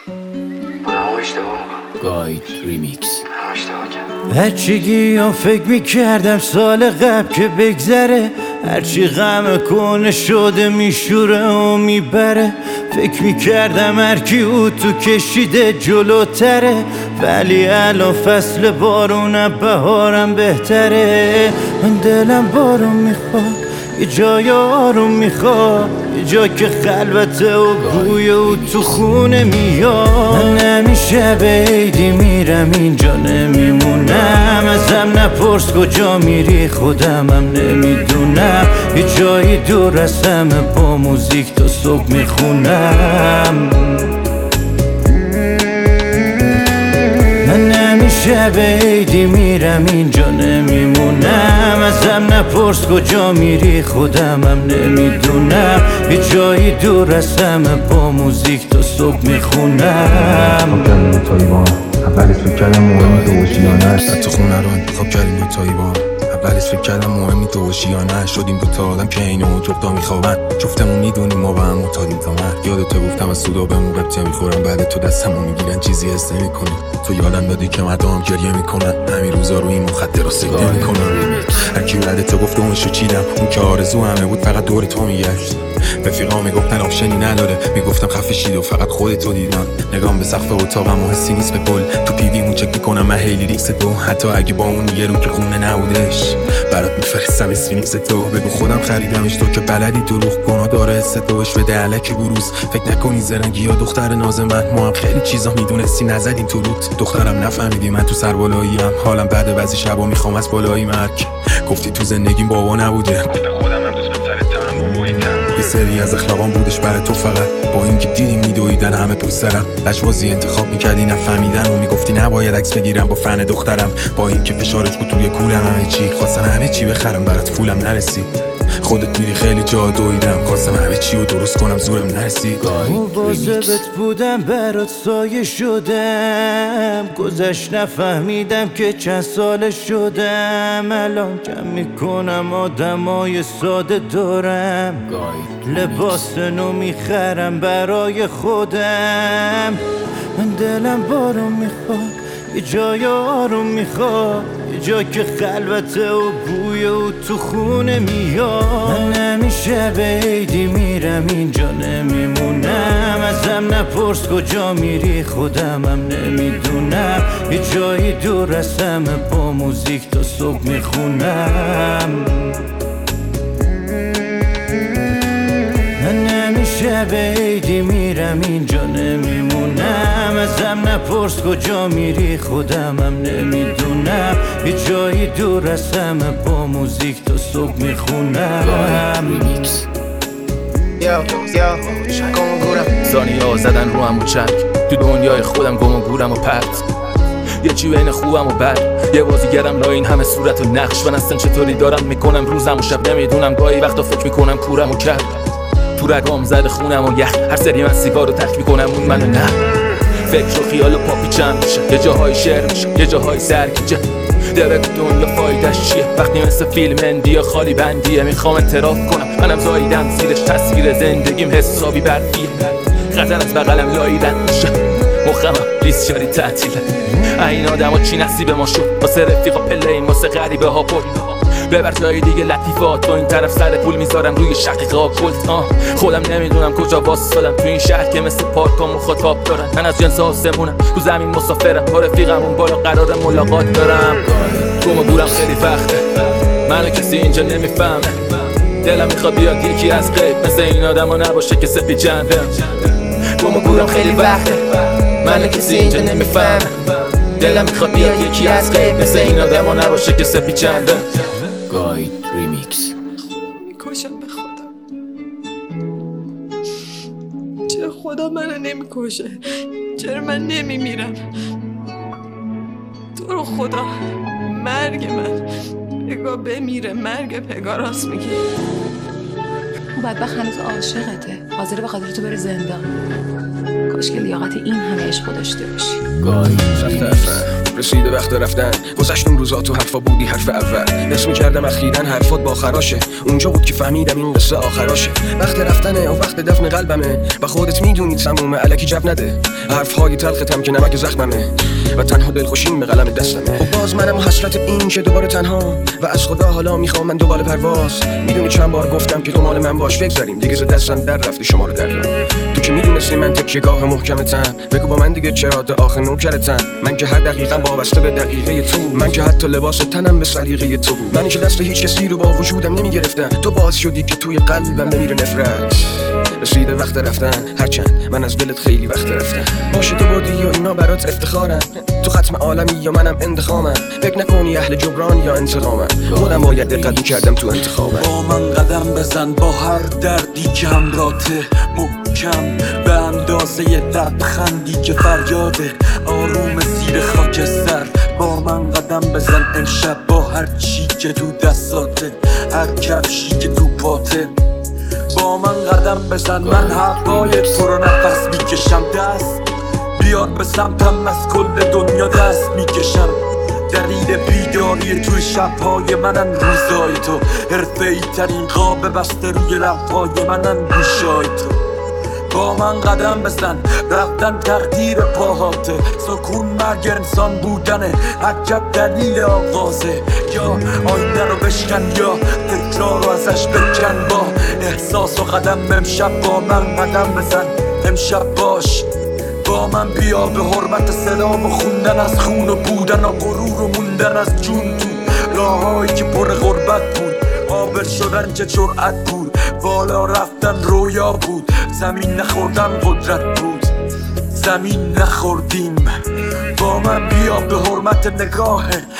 گاید ریمیکس. هرچی گیام فکر میکردم سال قبل که بگذره، هرچی غم کنه شده میشوره و میبره. فکر میکردم هرکی او تو کشیده جلوتره، ولی الان فصل بارونه بهارم بهتره. من دلم بارون میخواد، یه جای آروم میخواد، یه جا که خلوته و بوی او تو خونه میاد. من همیشه به عیدی میرم اینجا نمیمونم، ازم نپرس کجا میری خودمم نمیدونم. یه جایی دور از همه با موزیک تا صبح میخونم. من همیشه به عیدی میرم اینجا نمیمونم، ازم نپرس کجا میری خودمم نمیدونم. یه جایی دور از همه با موزیک تا صبح میخونم. اولش فکر کردم مهمی تو باشی یا نه، تو خونه رو انتخاب کردیم دوتایی با هم. اولش فکر کردم مهمی تو باشی یا نه، شدیم دوتا آدم که اینو جفتا میخوابن. جفتمون میدونیم ما با هم معتادیم تا مرگ. یادت گفتم از سودا بهمون ربطی میخورم، بعد تو دستمون میگیرن چیزی حس نمیکنی. تو یادم دادی که مردم گریه میکنن، همین روزا رو این مخدر سکته میکنن. هرکی بعد تو گفته اونشو چیدم، اون که آرزو همه بود فقط دور تو میگشت. رفیقا میگفتن آپشنی نداره، میگفتم خفه شید و فقط خودتو دیدن. نگام به سقف اتاقم و حسی نیست به پل، تو پیویمون چک میکنم من هیلی ریکس تو. حتی اگه با اون یه رو که خونه نبودش، برات میفرستم اسفینکس تو. بگو خودم خریدمش تو که بلدی دروغ گناه داره حس توش بده علکی بروز. فکر نکنی زرنگی یا دختر ناز من، ما هم خیلی چیزا میدونستی نزدیم تو روت. دخترم نفهمیدی من تو سربالاییم، حالم بعد بعضی شبا میخوام از بالایی مرگ. گفتی تو زندگیم بابا نبوده، خودم هم دوست پسرتم باباییتم. یه سری از اخلاقام بودش برای تو فقط، با اینکه دیدی میدویدن همه پشت سرم. لجبازی انتخاب میکردی نفهمیدن و میگفتی نباید عکس بگیرم با فن دخترم. با اینکه فشارت بود توی کولم همه چی، خواستم همه چی بخرم برات پولم نرسید. خودت میری خیلی جا دویدم، خواستم همه چی رو درست کنم زورم نرسید. مواظبت بودم برات سایه شدم، گذشت نفهمیدم که چند سال شدم. الان کم میکنم آدمای ساده دارم، لباس نو میخرم برای خودم. من دلم بارون میخواد، یه جای آروم میخواد، یه جا که خلوته و بوی او تو خونه میاد. من همیشه به عیدی میرم اینجا نمیمونم، ازم نپرس کجا میری خودمم نمیدونم. یه جایی دور از همه با موزیک تا صبح میخونم. من همیشه به عیدی میرم اینجا نمیمونم، ازم نپرس کجا میری خودمم نمیدونم. یه جایی دور از همه با موزیک تا صبح میخونم. ثانیه‌ها زدن رو هم و چک، تو دنیای خودم گم و گورم و پرت. یه چی بین خوبم و بد، یه بازیگرم لا این همه صورت و نقش. من اصلا چطوری دارم میکنم روزم و شب نمیدونم. گاهی وقتا فکر میکنم کورم و کرد، تو رگام زده خونم و یخ. هر سری من سیگار رو ترک میکنم اون منو نه. فکر و خیال و پاپی چند میشه، یه جاهای شعر میشه یه جاهای سرگیجه. بگو دنیا فایدش چیه وقتی مثل فیلم اندیه خالی بندیه. میخوام اعتراف کنم منم زاییدم زیرش، تصویر زندگیم حسابی برفیه. خطر از بغلم لاییدن میشه، مخمم لیست شاری تعطیله. این آدم ها چی نصیب ما شد، واسه رفیقا پله این واسه غریبه ها پر. ببر جای دیگه لطیفات، تو این طرف سر پول میذارم روی شقیقا کلت. خودم نمیدونم کجا واسادم تو این شهر که مثل پارکا مخاطب دارن. من از جنس آسمونم تو زمین مسافرم، با رفیقم اون بالا قرار ملاقات دارم. گم و گورم خیلی وقته، منو کسی اینجا نمیفهمه. دلم میخواد بیاد یکی از غیب مثل این آدم ها نباشه که سپی جنبه. گم و گورم خیلی وقته، منو کسی اینجا نمیفهمه. دلم میخواد بیاد یکی از غیب مثل این آدم ها نباشه که سپی جنبه. گاید ریمیکس. میکشم به خودم، چرا خدا منو نمیکشه؟ چرا من نمیمیرم؟ تو رو خدا مرگ من پگا بمیره، مرگ پگا راست میگه. اون بدبخت هنوز عاشقته، حاضره به خاطر تو بره زندان. کاش که لیاقت این همه عشق داشته باشی. گاید رسیده وقت رفتن. گذشت اون روزا تو حرفا بودی حرف اول. حس می‌کردم اخیراً حرفات با خراشه. اونجا بود که فهمیدم این قصه آخراشه. وقت رفتنه و وقت دفن قلبمه. و خودت میدونی تمومه، الکی جواب نده. حرف‌های تلختم که نمک زخممه و تنها دلخوشیم به قلم دستمه. و باز منم حسرت این که دوباره تنها و از خدا حالا میخوام من دوباره پرواز. میدونی چند بار گفتم که تو مال من باش، بگذاریم دیگه ز دستم در رفتی شما رو دردم. تو که میدونستی من تکیه‌گاه محکمتم، بگو با من دیگه چرا تا آخر نوکرتم. من که هر دقیقه وابسته به دقیقه تو، من که حتی لباس تنم به سلیقه تو بود. من که دست هیچ کسی رو با وجودم نمیگرفتم، تو باعث شدی که توی قلبم نمیره نفرت. رسیده وقت رفتن، هرچند من از دلت خیلی وقت رفتم. باشه تو بردی یا اینا برات افتخارم، تو ختم عالمی یا منم انتخامم. فکر نکنی اهل جبران یا انتقامم، خودم باید دقت می‌کردم تو انتخابم. با من قدم بزن با هر دردی که همراته، محکم به اندازه لبخندی که فریاده، آروم زیر خاکستر. با من قدم بزن امشب با هر چی که تو دستاته، هر کفشی که تو پاته. با من قدم بزن، من هوای تو رو نفس میکشم. دست بیار به سمتم، از کل دنیا دست میکشم. دلیل بیداری توی شبهای منن روزای تو، حرفه‌ای ترین قاب بسته روی لبهای منن گوشای تو. با من قدم بزن، رفتن تقدیر پاهاته، سکون مرگ انسان بودنه، عجب دلیل آغازه. یا آینه رو بشکن یا تکرار رو ازش بکن. با احساس و قدم امشب با من قدم بزن، امشب باش با من بیا. به حرمت سلام و خوندن از خون و بودن و غرور و موندن از جون تو راهایی که پر غربت بود، قابل شدن که جرأت بود، بالا رفتن رویا بود، زمین نخوردن قدرت بود، زمین نخوردیم. با من بیا به حرمت نگاه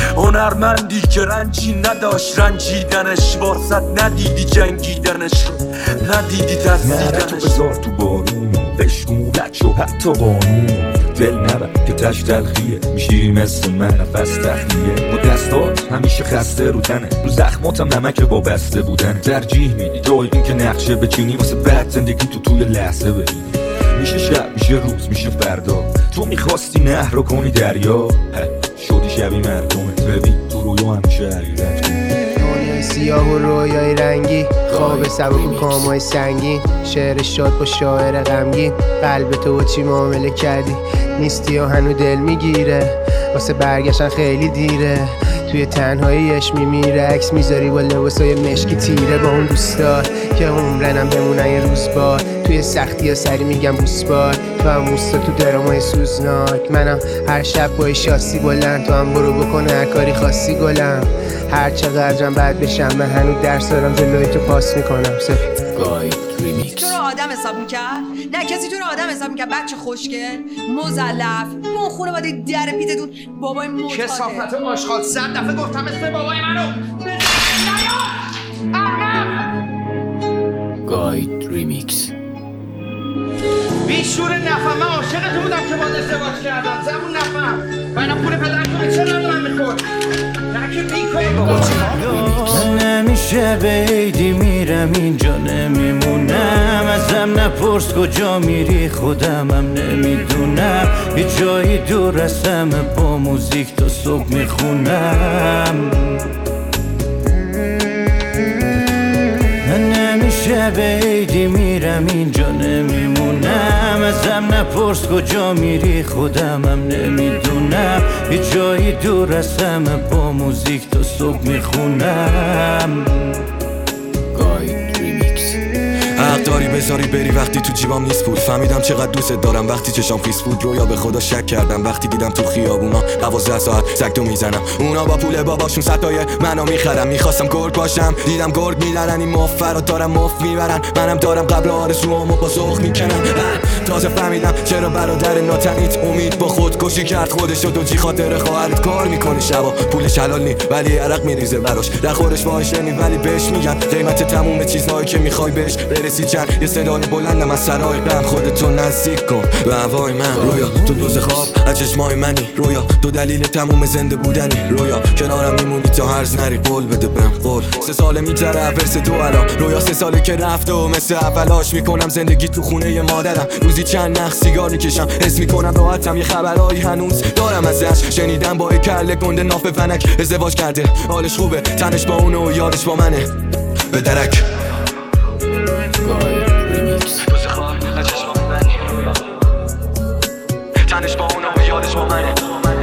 هنرمندی که رنجی نداشت رنجیدنش، واسط ندیدی جنگیدنش رو، ندیدی ترسیدنش. تو بذار تو بارون بشمولت شو حتی بانون، دل نبر که تش تلخیه، میشی مثل من نفس تخلیه. با دستات همیشه خسته رو تنه، رو زخماتم نمک با بسته بودن. ترجیح میدی جای این که نقشه بچینی واسه بعد زندگی تو توی لحظه ببینی. میشه شب میشه روز میشه فردا، تو میخواستی نهر رو کنی دریا، شدی شبی مردمت. ببین تو رویا همیشه حقیقت کن. دنیای سیاه و رویای رنگی، خواب سبک و کامای سنگین، شعر شاد با شاعر غمگین. قلب تو چی معامله کردی، نیستی و هنو دل میگیره، واسه برگشتن خیلی دیره. توی تنهاییش میمیره، عکس میذاری با لباسای مشکی تیره. با اون دوستات که عمرنم بمونن یه روز بار، توی سختی ها سری میگم بوس بار. تو هم موستا تو درامای سوزناک، منم هر شب با شاسی بلند. تو هم برو بکن هر کاری خاصی گلم، هر چقدرم بد بشم من هنو درس دارم جلوی تو پاس میکنم. تو رو آدم حساب میکرد؟ نه کسی تو رو آدم حساب میکرد؟ بچه خوشگل مزلف اون خونه باید در پیتتون بابای معتاده. کثافت آشغال، 100 دفعه گفتم اسم بابای منو. گاید ریمیکس. بیشور نفهم، من عاشق تو بودم که باید ازدواج کردم. زبون نفهم باینا پول پدرتون چه ندارم میخورد، نه که بیکار. من نمیشه به عیدی میرم اینجا نمیمونم، ازم نپرس کجا میری خودمم نمیدونم. یه جایی دور از همه با موزیک تا صبح میخونم. من نمیشه به عیدی میرم اینجا نمیمونم، ازم نپرس کجا میری خودمم نمیدونم. یه جایی دور از همه با موزیک تا صبح میخونم. حق داری بذاری بری وقتی تو جیبام نیست بود. فهمیدم چقدر دوست دارم وقتی چشام خیس بود. رویا به خدا شک کردم وقتی دیدم تو خیابونا 12 ساعت سگدو میزنم. اونا با پول باباشون ستای منو میخرم. میخواستم گرگ باشم دیدم گرگ میلرن. این مفر رو دارم مفت میبرن، منم دارم قبل آرزوامو با ذوق میکنم. تازه فهمیدم چرا برادر ناتنیت امید با خودکشی کرد خودشو. دوجی خاطر خواهرت کار میکنه شبا، پولش حلال نی ولی عرق میریزه براش. در خورش باهاش نی ولی بهش میگن قیمت تموم چیزهایی که میخوای بهش برسی رسید جن یه صدای بلندم از سرای غم خودتو نزدیک کن به هوای من. رویا تو دوز خواب از چشمای منی، رویا دو دلیل تموم زنده بودنی، رویا کنارم میمونی تا هرز نری، قول بده بهم قول. 3 ساله میگذره ورس دو الان، رویا 3 ساله که رفته و مثل اولاش میکنم زندگی تو خونه مادرم. روزی چند نخ سیگار میکشم، حس میکنم راحتم، یه خبرایی هنوز دارم ازش. شنیدم با کله گنده ناف فنک ازدواج کرده، حالش خوبه، تنش با اونه و یادش با منه. به درک تنش با اونه و یادش با منه.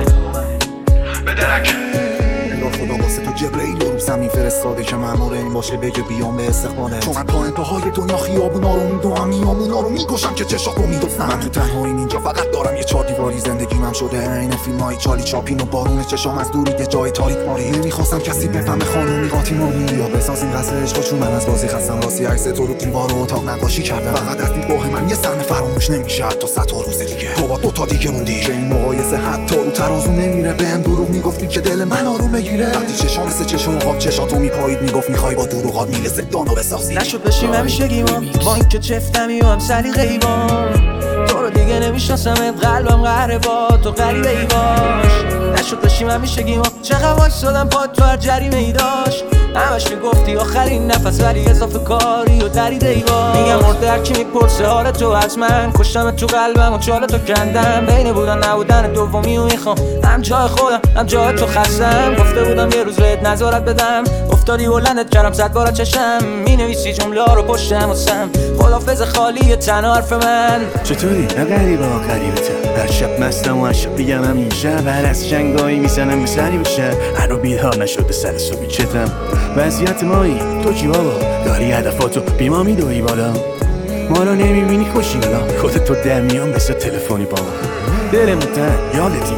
به درک خدا واسه تو جبرئیل رو زمین فرستاده که مأمور این باشه بگه بیام به استقباله. چون من تا انتهای دنیا خیابونا رو میدوام، میامونا رو میکشم که چشات رو میدوستم. من تو تنهایی اینجا فقط دارم یه 4 دیواری، زندگیم شده عین فیلمای چالی چاپین و بارون چشام از دوری یه جای تاریک ماری. نمیخواستم کسی بفهمه خانومی قاطیمانی یا بسازیم قصر عشق، چون من از بازی خستم راستی عکس تو رو دیوار و اتاق نقاشی کردم. فقط از دیدگاه من یه صحنه فراموش نمیشه تا 100 روز دیگه. تو با 2 تا دیگه موندی که این مقایسه حتی رو ترازو نمیره. بهم دروغ میگفتی که دل من آروم بگیره، وقتی چشام مثل چشم خواب چشاتو میپایید میگفت میخوای با دروغات میل زندانو بسازی. نشد بشیم همیشگیمام با اینکه چفتمی و هم سلیقه‌ای بام، تو رو دیگه نمیشناسمت، قلبم قهره با تو غریبه ای باش. نشد بشیم همیشگیمام، چقدر وایسادم با تو هر جریمه ای داشت. همش میگفتی آخرین نفس ولی اضافه کاری و دریده ای باش. میگم مرده هرکی میپرسه حال تو از من، کشتم تو قلبم و چال تو کندم. بین بودن نبودن دومی و میخوام هم جای خودم هم جای تو خستم. گفته بودم یه روز بهت نظارت بدم، افتادی بلندت کردم 100 بار چشم. مینویسی جمله ها رو پشتم واسم، خدافظ خالی تنها حرف من. چطوری؟ نه غریبه ها غریبته، هر شب مستم و هر شب بگم همین شب. هر از جنگایی میزنم به سری بشه، هنو بیدار نشده سر صبحی چتم. وضعیت مایی تو چی بابا؟ داری هدفاتو بیما میدوی بالا، ما رو نمیبینی خوشی بالا. خودتو در میان بسه تلفنی بابا، دلمون تن یادتیم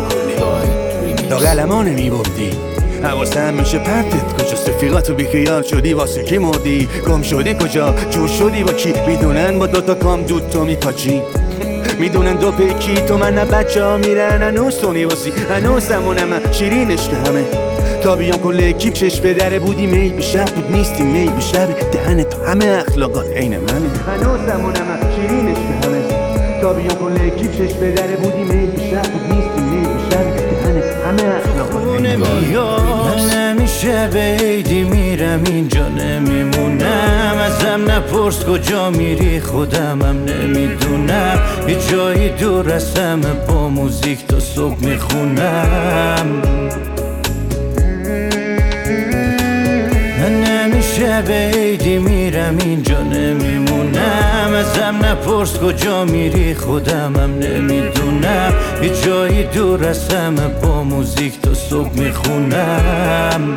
کنی دا قلما نمیبردی. حواسم میشه پرتت کجاست، رفیقاتو بیخیال شدی واسه کی مردی. گم شدی کجا، جور شدی با کی، میدونن با 2 تا کام دود تو میپاچی. میدونن 2 پیکی تو من نه بچه ها میرن هنوز تو نیواسی. هنوز زمونم شیرین عشق همه تا بیام کل اکیب چش به دره بودی می بیشتر بود نیستی می بیشتر دهن تو همه اخلاقات عین منه. هنوز زمونم شیرین عشق همه تا بیام کل اکیب چش به دره بودی می بیشتر بود نیستی می بیشتر دهن همه اخلاقات عین منه. نمیشه بیدی میرم اینجا نمیمونم، ازم نپرس کجا میری خودمم نمیدونم. یه جایی دور از همه با موزیک تا صبح میخونم. نمیشه بیدی میرم اینجا نمیمونم، ازم نپرس کجا میری خودمم نمیدونم. یه جایی دور از همه با موزیک تا صبح میخونم.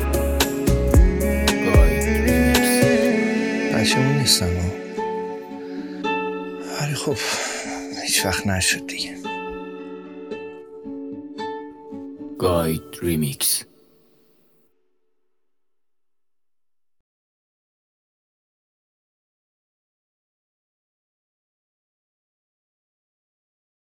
بچه‌مون نیستم ولی خب هیچ وقت نشد دیگه. گاید ریمیکس.